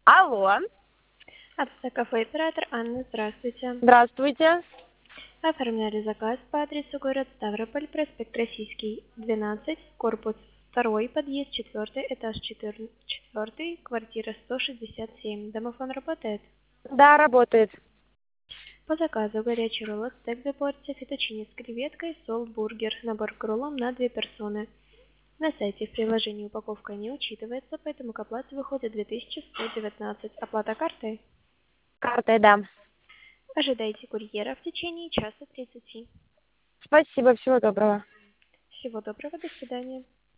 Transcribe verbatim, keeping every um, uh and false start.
Алло, Автокафе «Оператор» Анна, здравствуйте. здравствуйте. Оформляли заказ по адресу город Ставрополь, проспект Российский, двенадцать, корпус второй, подъезд четвертый, этаж четвертый, квартира сто шестьдесят семь. Домофон работает? Да, работает. По заказу горячий ролл, стейк в порции, фетучини с креветкой, сол, бургер, набор к роллам на две персоны. На сайте в приложении упаковка не учитывается, поэтому к оплате выходит две тысячи сто девятнадцать. Оплата картой? Картой, да. Ожидайте курьера в течение часа тридцати. Спасибо, всего доброго. Всего доброго, до свидания.